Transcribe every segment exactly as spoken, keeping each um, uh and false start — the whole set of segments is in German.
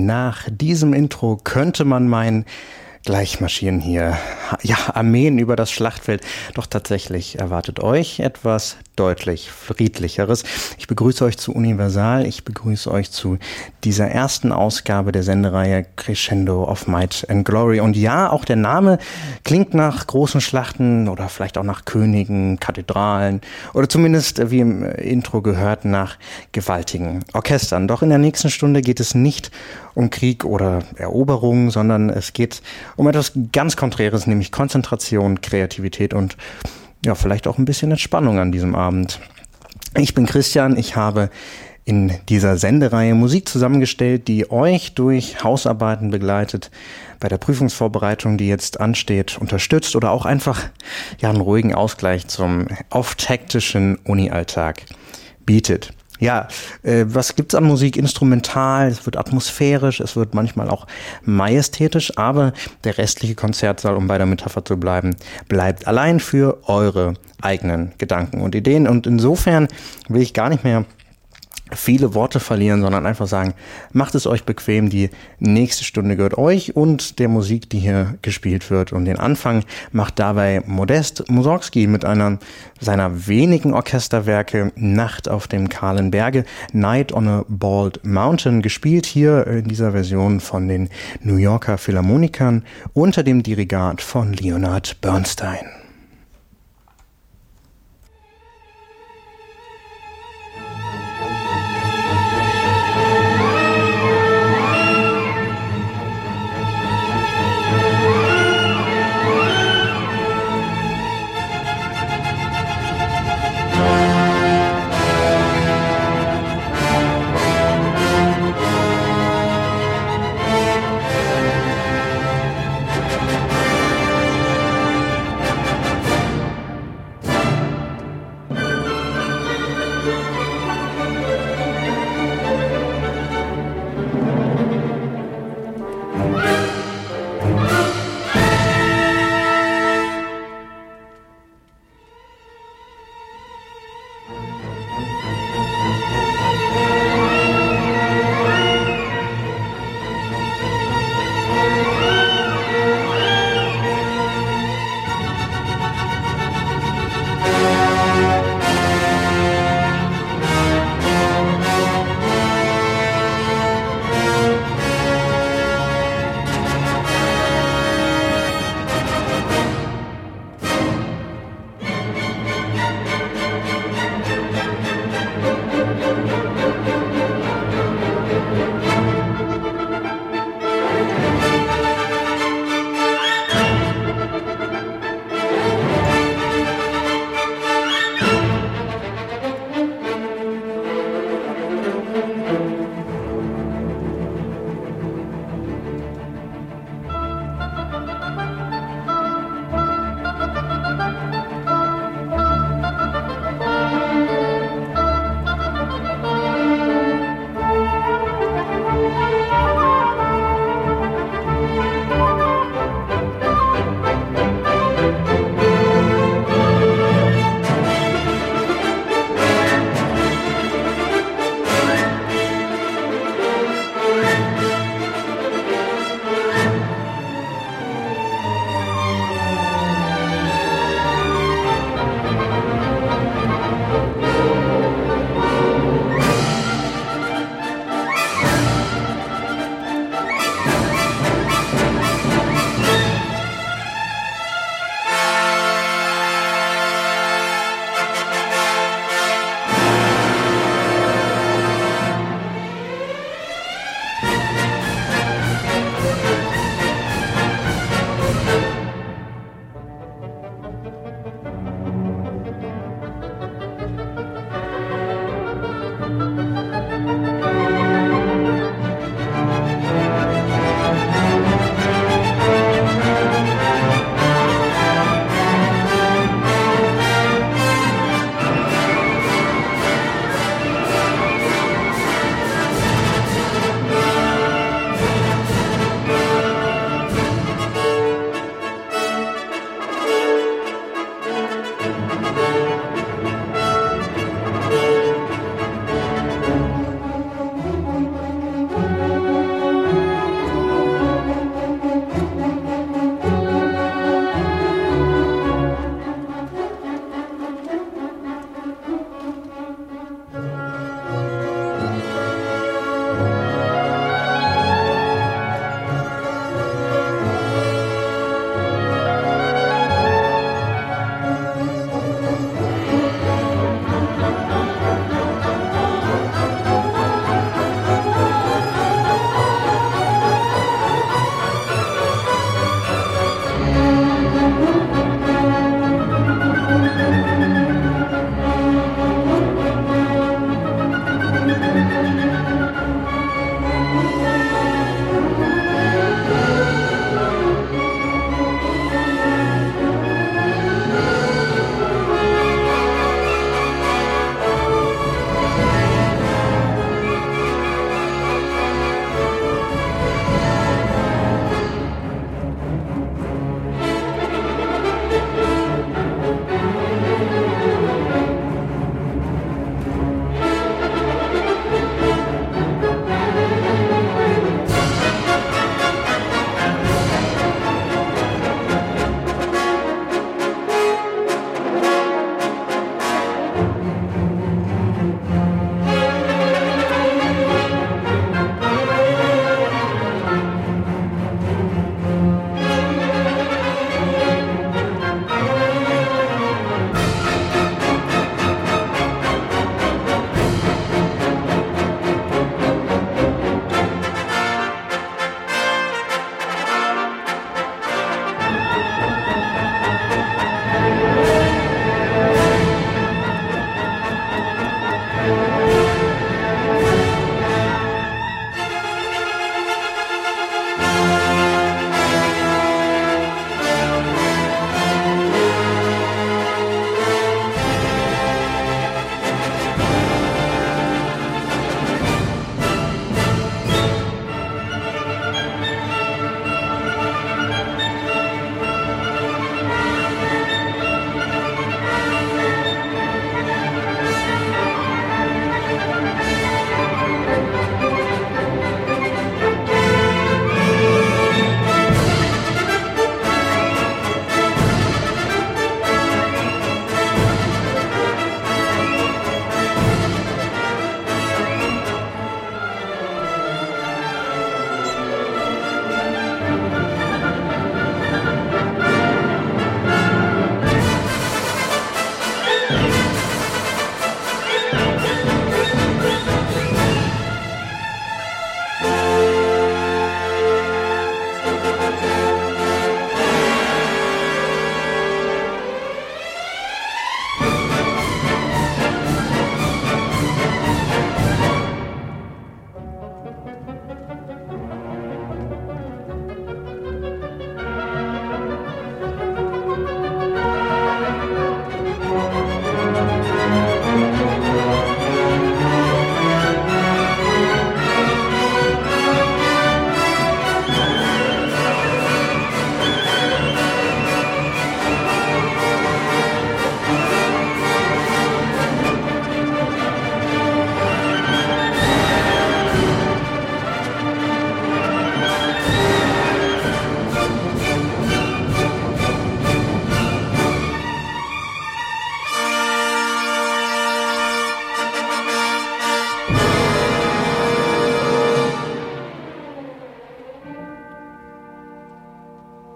nach diesem Intro könnte man meinen, gleich marschieren hier, ja, Armeen über das Schlachtfeld. Doch tatsächlich erwartet euch etwas deutlich friedlicheres. Ich begrüße euch zu Universal, ich begrüße euch zu dieser ersten Ausgabe der Sendereihe Crescendo of Might and Glory. Und ja, auch der Name klingt nach großen Schlachten oder vielleicht auch nach Königen, Kathedralen oder zumindest, wie im Intro gehört, nach gewaltigen Orchestern. Doch in der nächsten Stunde geht es nicht um Krieg oder Eroberung, sondern es geht um etwas ganz Konträres, nämlich Konzentration, Kreativität und ja, vielleicht auch ein bisschen Entspannung an diesem Abend. Ich bin Christian, ich habe in dieser Sendereihe Musik zusammengestellt, die euch durch Hausarbeiten begleitet, bei der Prüfungsvorbereitung, die jetzt ansteht, unterstützt oder auch einfach ja einen ruhigen Ausgleich zum oft hektischen Uni-Alltag bietet. Ja, äh, was gibt's an Musik? Instrumental, es wird atmosphärisch, es wird manchmal auch majestätisch, aber der restliche Konzertsaal, um bei der Metapher zu bleiben, bleibt allein für eure eigenen Gedanken und Ideen. Und insofern will ich gar nicht mehr viele Worte verlieren, sondern einfach sagen, macht es euch bequem, die nächste Stunde gehört euch und der Musik, die hier gespielt wird. Und den Anfang macht dabei Modest Mussorgsky mit einer seiner wenigen Orchesterwerke, Nacht auf dem kahlen Berge, Night on a Bald Mountain, gespielt hier in dieser Version von den New Yorker Philharmonikern unter dem Dirigat von Leonard Bernstein.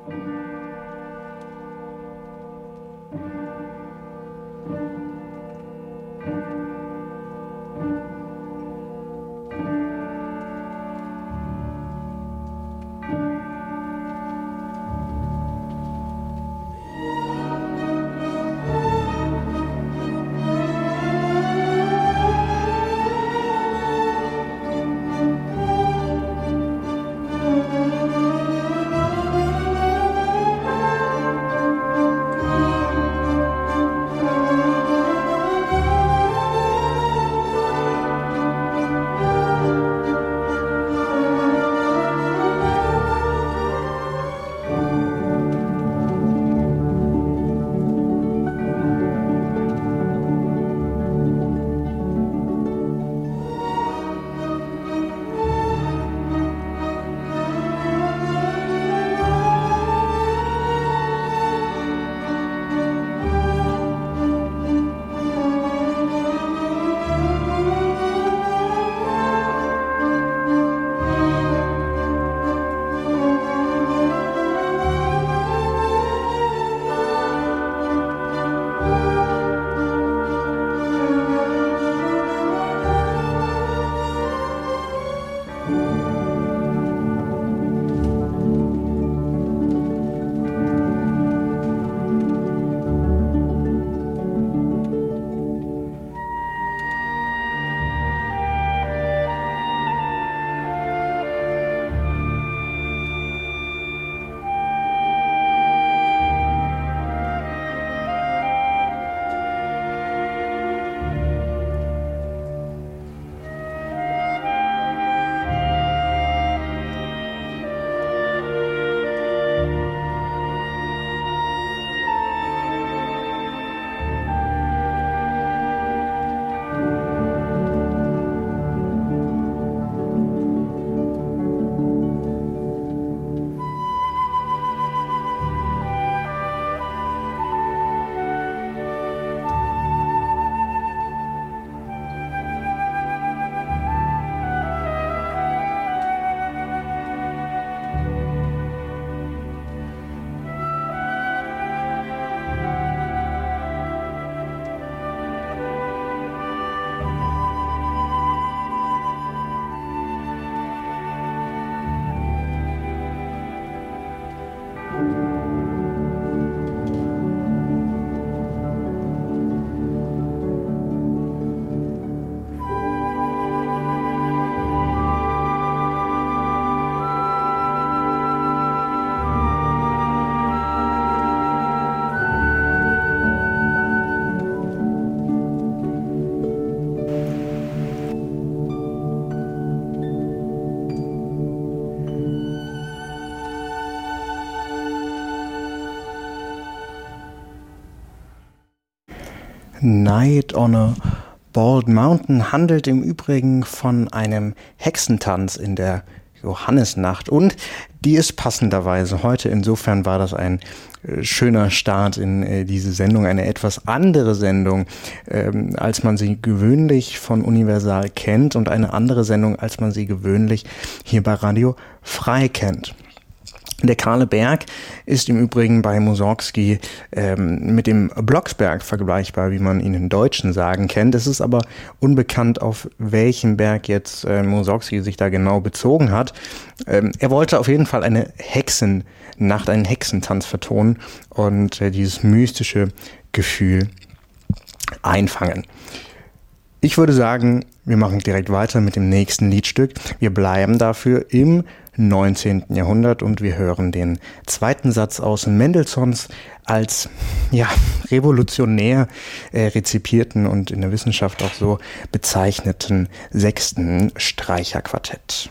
Night on a Bald Mountain handelt im Übrigen von einem Hexentanz in der Johannisnacht und die ist passenderweise heute. Insofern war das ein äh, schöner Start in äh, diese Sendung, eine etwas andere Sendung, ähm, als man sie gewöhnlich von Universal kennt und eine andere Sendung, als man sie gewöhnlich hier bei Radio Frei kennt. Der Kahle Berg ist im Übrigen bei Mussorgsky ähm, mit dem Blocksberg vergleichbar, wie man ihn im Deutschen sagen kennt. Es ist aber unbekannt, auf welchen Berg jetzt äh, Mussorgsky sich da genau bezogen hat. Ähm, er wollte auf jeden Fall eine Hexennacht, einen Hexentanz vertonen und äh, dieses mystische Gefühl einfangen. Ich würde sagen, wir machen direkt weiter mit dem nächsten Liedstück. Wir bleiben dafür im neunzehnten Jahrhundert und wir hören den zweiten Satz aus Mendelssohns als ja revolutionär äh, rezipierten und in der Wissenschaft auch so bezeichneten sechsten Streicherquartett.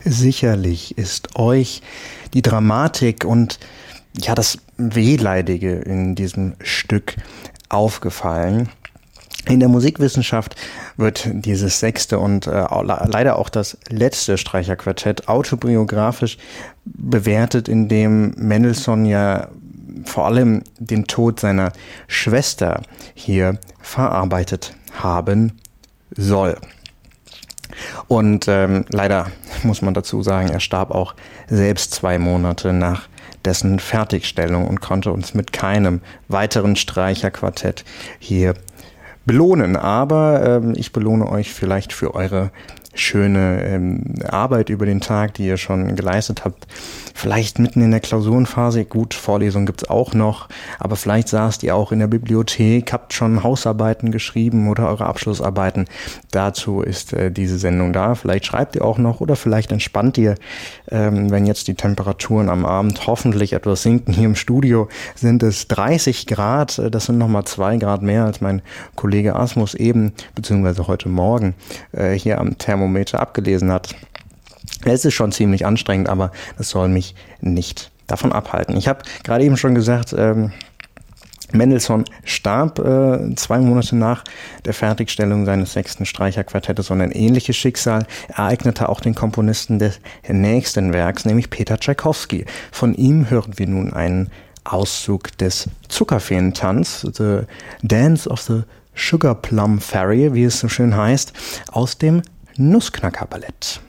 sicherlich ist euch die Dramatik und ja das Wehleidige in diesem Stück aufgefallen. In der Musikwissenschaft wird dieses sechste und äh, leider auch das letzte Streicherquartett autobiografisch bewertet, indem Mendelssohn ja vor allem den Tod seiner Schwester hier verarbeitet haben soll. Und ähm, leider muss man dazu sagen, er starb auch selbst zwei Monate nach dessen Fertigstellung und konnte uns mit keinem weiteren Streicherquartett hier belohnen. Aber ähm, ich belohne euch vielleicht für eure schöne ähm, Arbeit über den Tag, die ihr schon geleistet habt. Vielleicht mitten in der Klausurenphase, gut, Vorlesungen gibt's auch noch, aber vielleicht saßt ihr auch in der Bibliothek, habt schon Hausarbeiten geschrieben oder eure Abschlussarbeiten. Dazu ist äh, diese Sendung da. Vielleicht schreibt ihr auch noch oder vielleicht entspannt ihr, ähm, wenn jetzt die Temperaturen am Abend hoffentlich etwas sinken. Hier im Studio sind es dreißig Grad, das sind nochmal zwei Grad mehr als mein Kollege Asmus eben, beziehungsweise heute Morgen, äh, hier am Thermometer abgelesen hat. Es ist schon ziemlich anstrengend, aber das soll mich nicht davon abhalten. Ich habe gerade eben schon gesagt, ähm, Mendelssohn starb äh, zwei Monate nach der Fertigstellung seines sechsten Streicherquartettes und ein ähnliches Schicksal ereignete auch den Komponisten des nächsten Werks, nämlich Peter Tschaikowski. Von ihm hören wir nun einen Auszug des Zuckerfeentanz, The Dance of the Sugar Plum Fairy, wie es so schön heißt, aus dem Nussknacker-Ballett.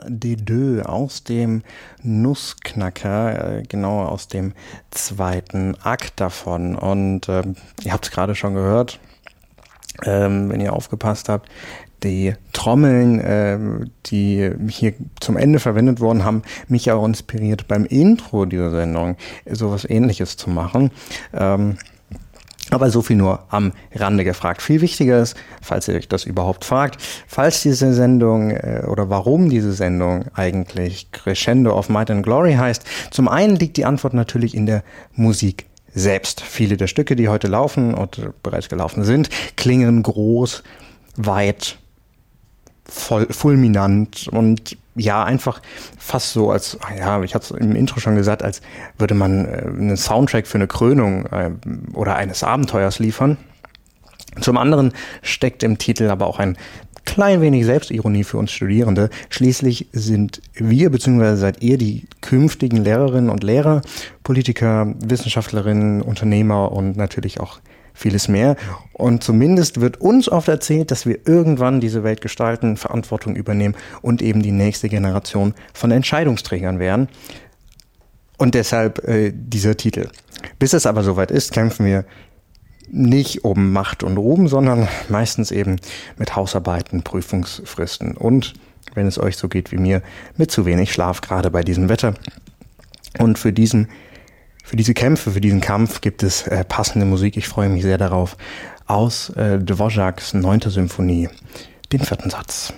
des Deux aus dem Nussknacker, äh, genau aus dem zweiten Akt davon. Und ähm, ihr habt es gerade schon gehört, ähm, wenn ihr aufgepasst habt, die Trommeln, äh, die hier zum Ende verwendet wurden, haben mich auch inspiriert, beim Intro dieser Sendung sowas Ähnliches zu machen. Ähm, Aber so viel nur am Rande gefragt. Viel wichtiger ist, falls ihr euch das überhaupt fragt, falls diese Sendung äh, oder warum diese Sendung eigentlich Crescendo of Might and Glory heißt. Zum einen liegt die Antwort natürlich in der Musik selbst. Viele der Stücke, die heute laufen und bereits gelaufen sind, klingen groß, weit, voll, fulminant und ja, einfach fast so als, ja, ich hatte es im Intro schon gesagt, als würde man äh, einen Soundtrack für eine Krönung äh, oder eines Abenteuers liefern. Zum anderen steckt im Titel aber auch ein klein wenig Selbstironie für uns Studierende. Schließlich sind wir bzw. seid ihr die künftigen Lehrerinnen und Lehrer, Politiker, Wissenschaftlerinnen, Unternehmer und natürlich auch vieles mehr. Und zumindest wird uns oft erzählt, dass wir irgendwann diese Welt gestalten, Verantwortung übernehmen und eben die nächste Generation von Entscheidungsträgern werden. Und deshalb äh, dieser Titel. Bis es aber soweit ist, kämpfen wir nicht um Macht und Ruhm, sondern meistens eben mit Hausarbeiten, Prüfungsfristen und, wenn es euch so geht wie mir, mit zu wenig Schlaf, gerade bei diesem Wetter. Und für diesen Für diese Kämpfe, für diesen Kampf gibt es äh, passende Musik. Ich freue mich sehr darauf. Aus äh, Dvořáks neunte Symphonie, den vierten Satz.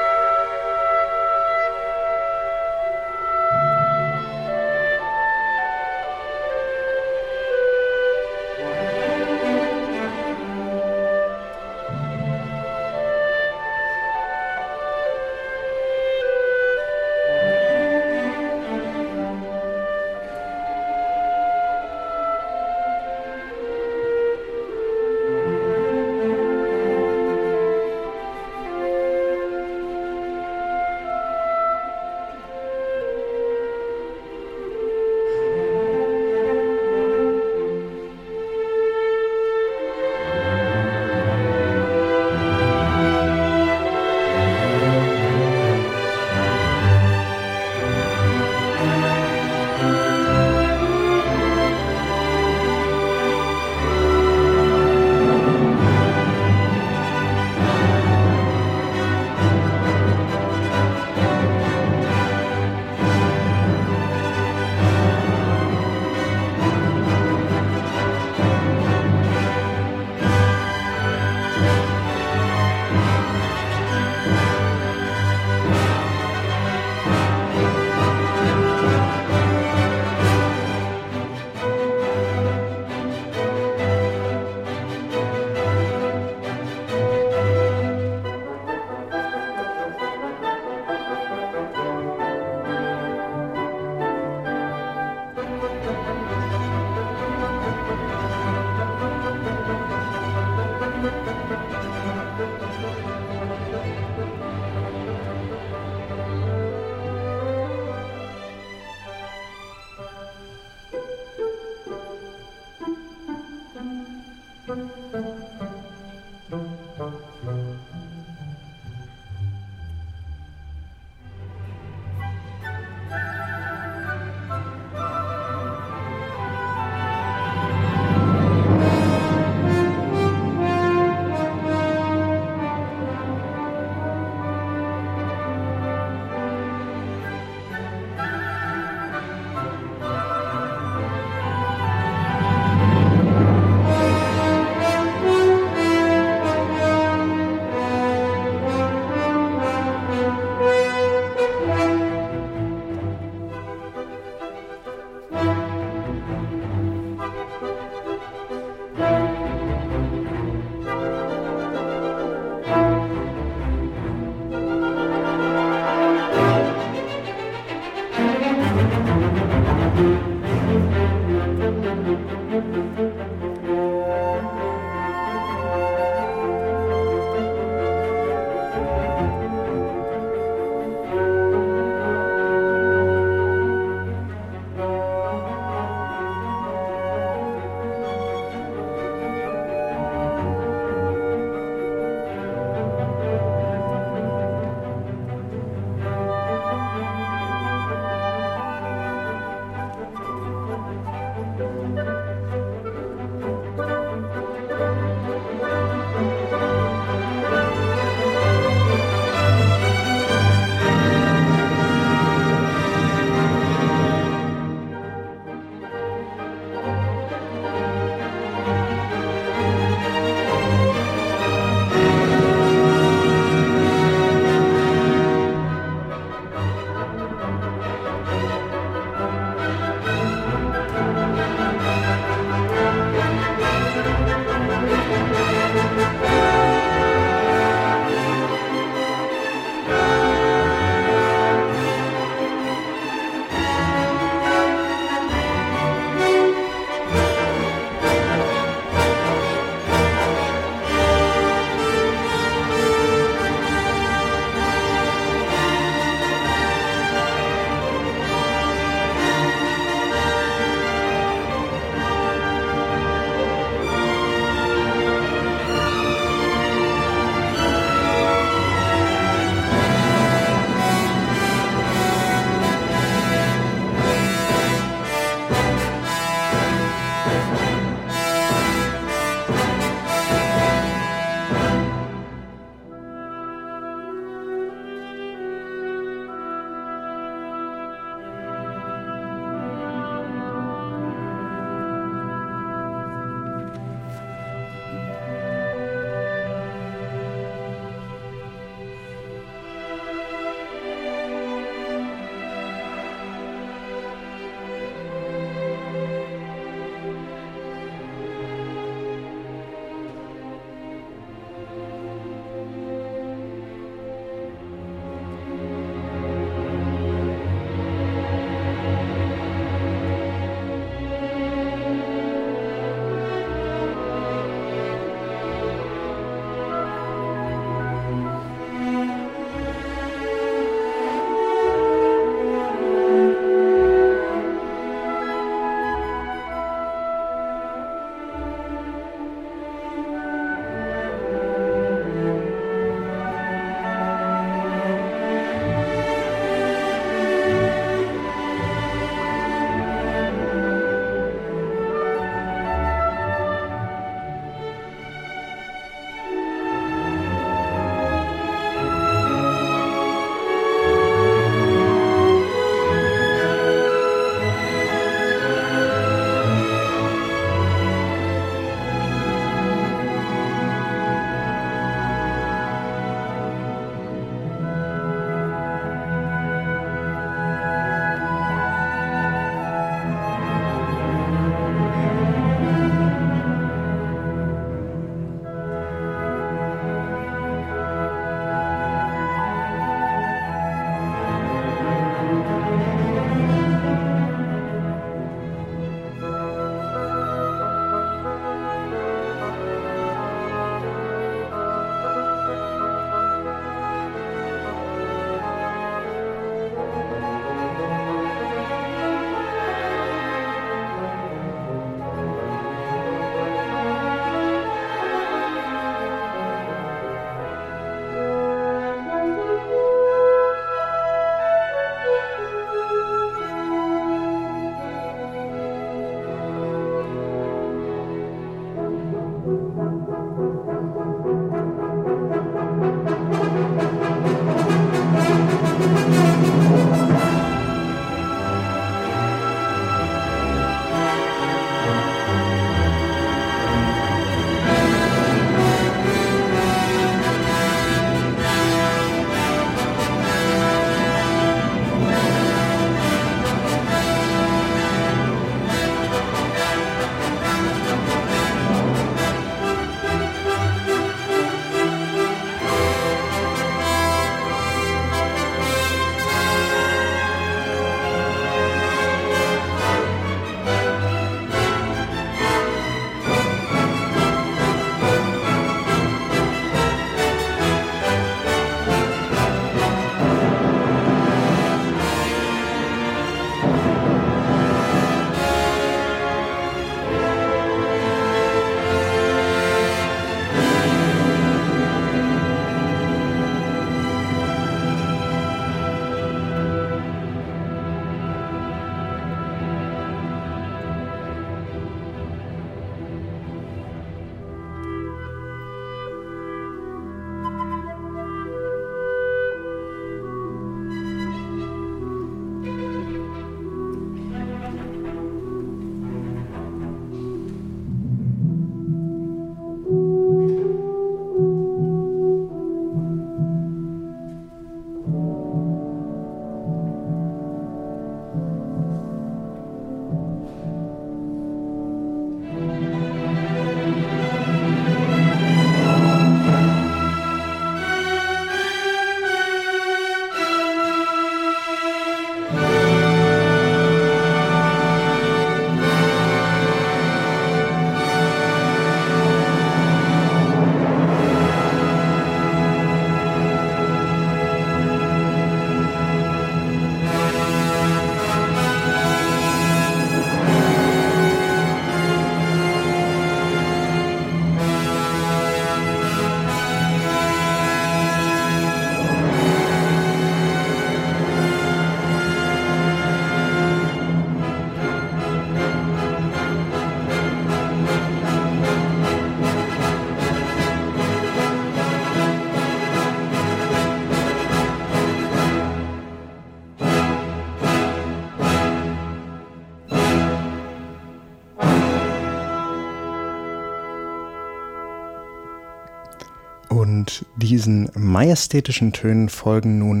Und diesen majestätischen Tönen folgen nun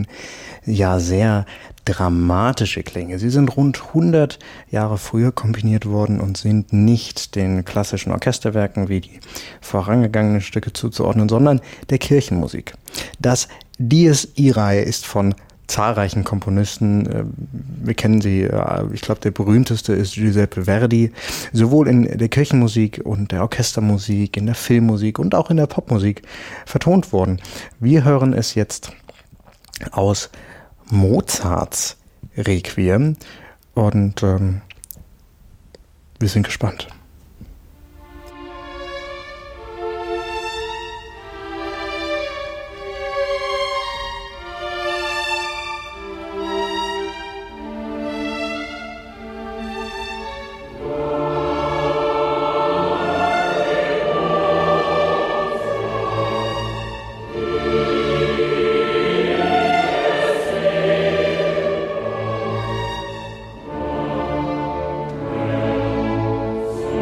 ja sehr dramatische Klänge. Sie sind rund hundert Jahre früher komponiert worden und sind nicht den klassischen Orchesterwerken wie die vorangegangenen Stücke zuzuordnen, sondern der Kirchenmusik. Das Dies Irae ist von zahlreichen Komponisten, wir kennen sie, ich glaube der berühmteste ist Giuseppe Verdi, sowohl in der Kirchenmusik und der Orchestermusik, in der Filmmusik und auch in der Popmusik vertont worden. Wir hören es jetzt aus Mozarts Requiem und ähm, wir sind gespannt. Thank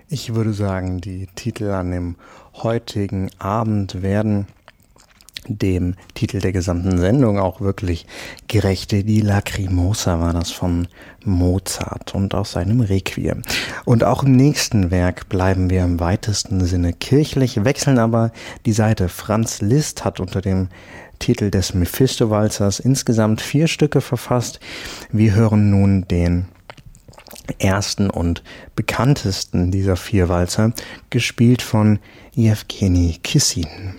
Ich würde sagen, die Titel an dem heutigen Abend werden dem Titel der gesamten Sendung auch wirklich gerecht. Die Lacrimosa war das von Mozart und aus seinem Requiem. Und auch im nächsten Werk bleiben wir im weitesten Sinne kirchlich, wechseln aber die Seite. Franz Liszt hat unter dem Titel des Mephisto-Walzers insgesamt vier Stücke verfasst. Wir hören nun den ersten und bekanntesten dieser vier Walzer, gespielt von Jewgeni Kissin.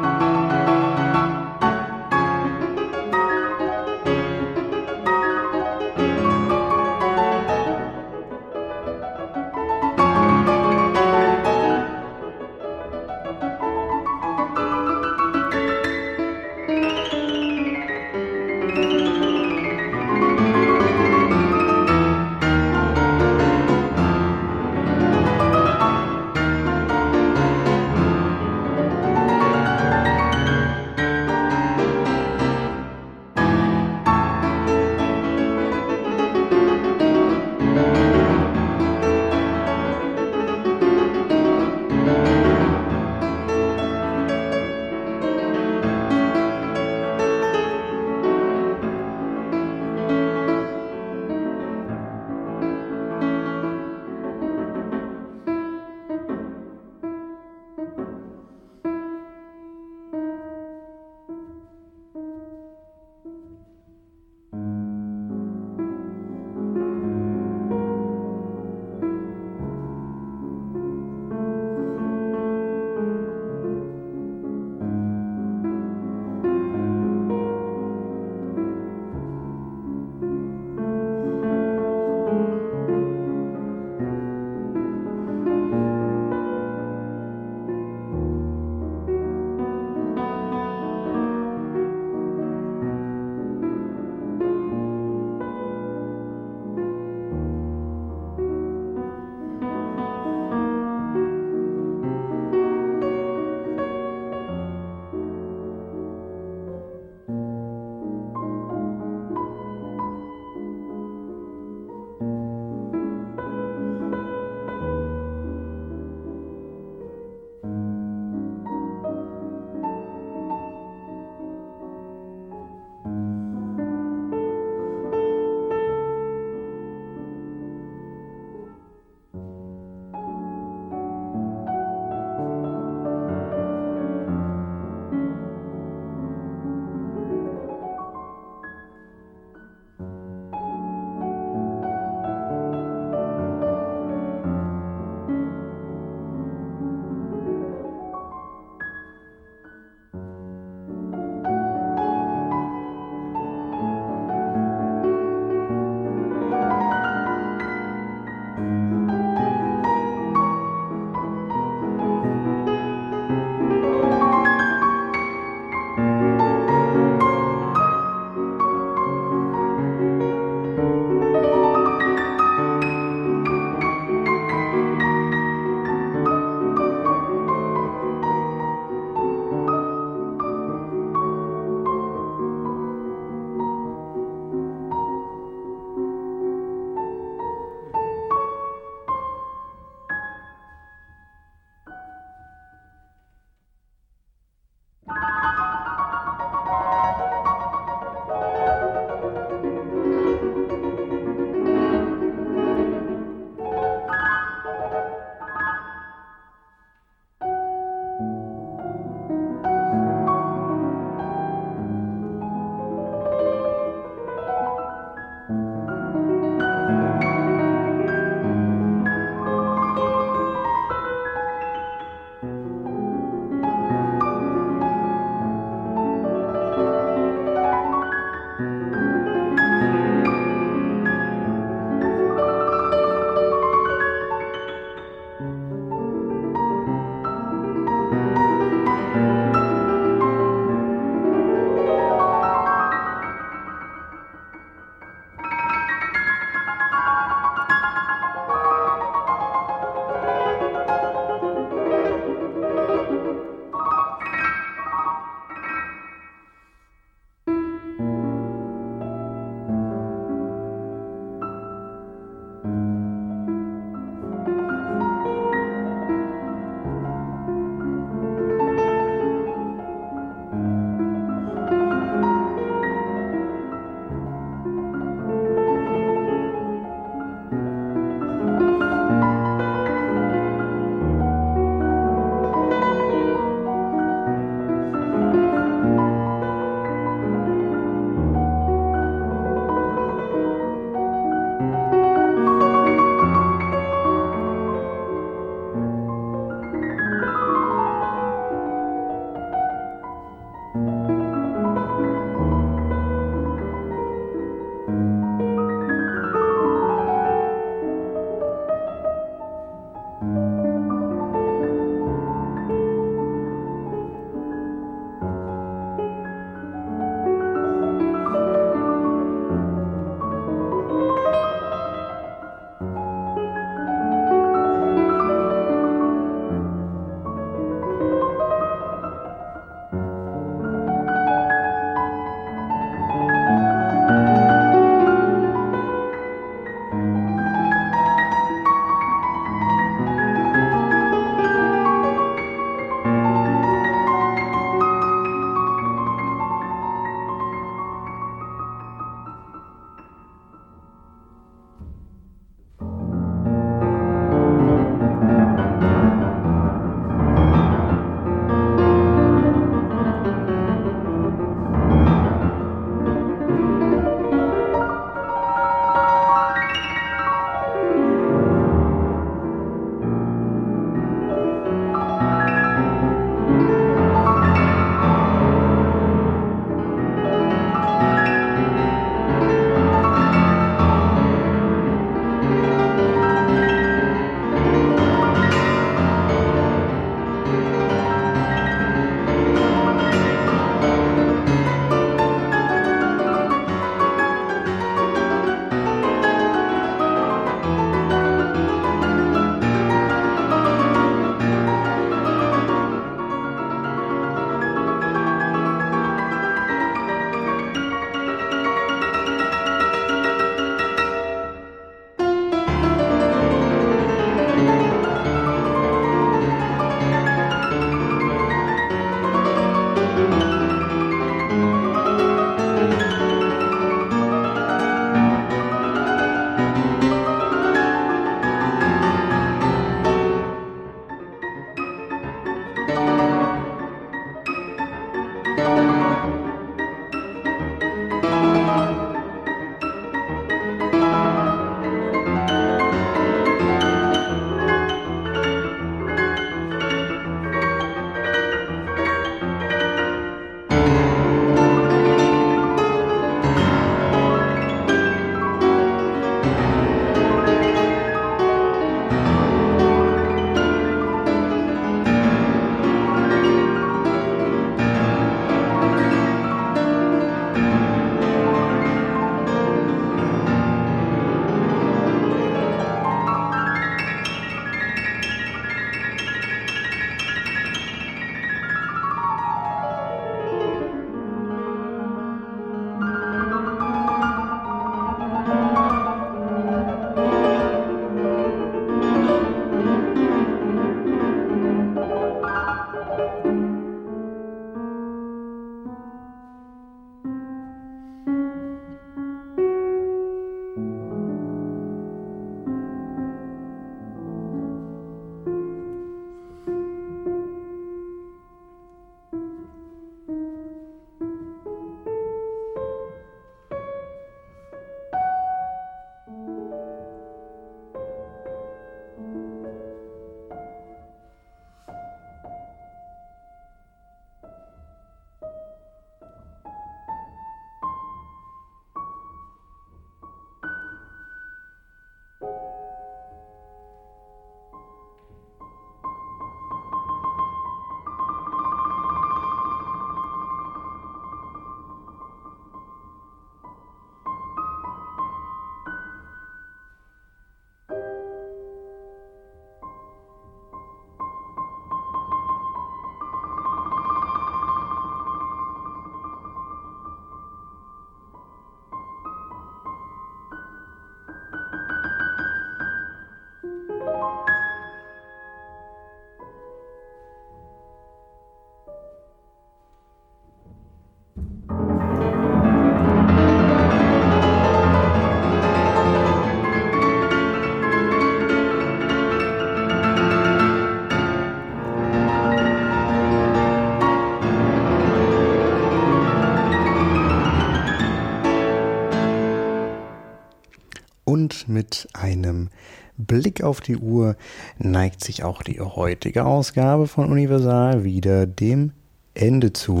Und mit einem Blick auf die Uhr neigt sich auch die heutige Ausgabe von Universal wieder dem Ende zu.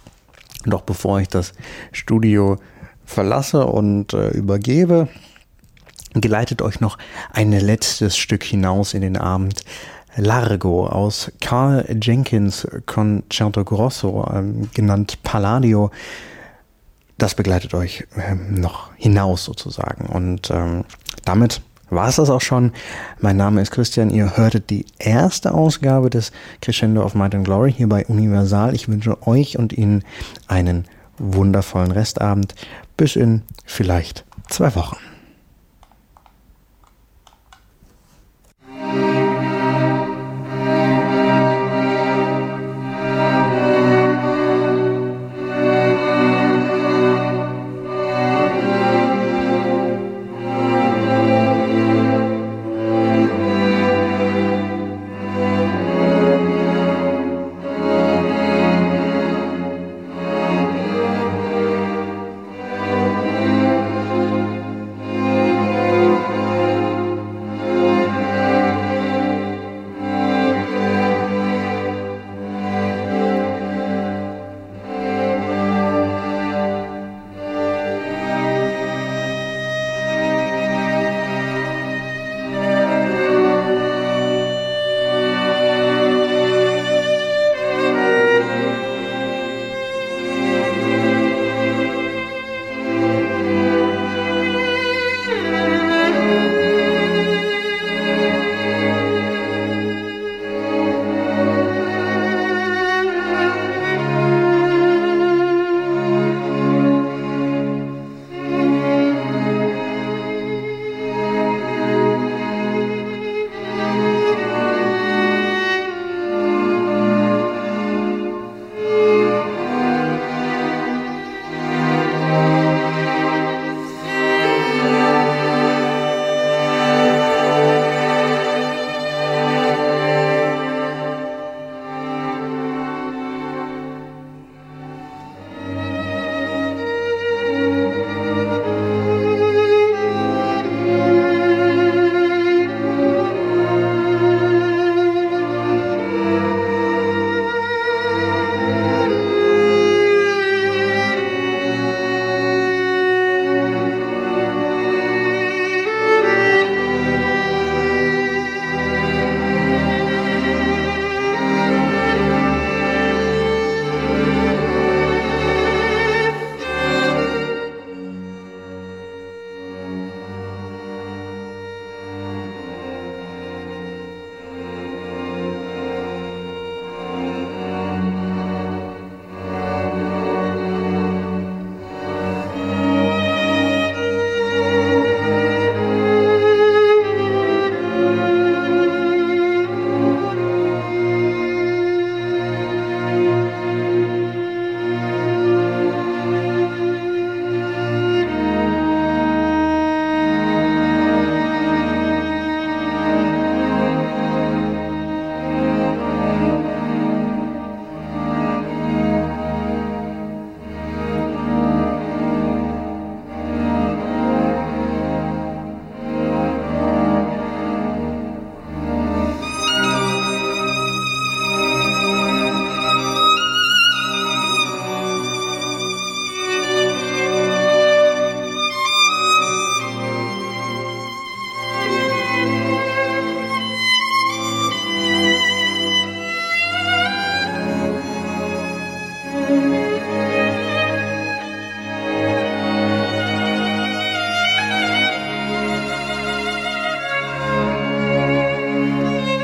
Doch bevor ich das Studio verlasse und äh, übergebe, geleitet euch noch ein letztes Stück hinaus in den Abend. Largo aus Carl Jenkins Concerto Grosso, ähm, genannt Palladio. Das begleitet euch ähm, noch hinaus sozusagen. Und ähm, damit war es das auch schon. Mein Name ist Christian. Ihr hörtet die erste Ausgabe des Crescendo of Might and Glory hier bei Universal. Ich wünsche euch und Ihnen einen wundervollen Restabend. Bis in vielleicht zwei Wochen.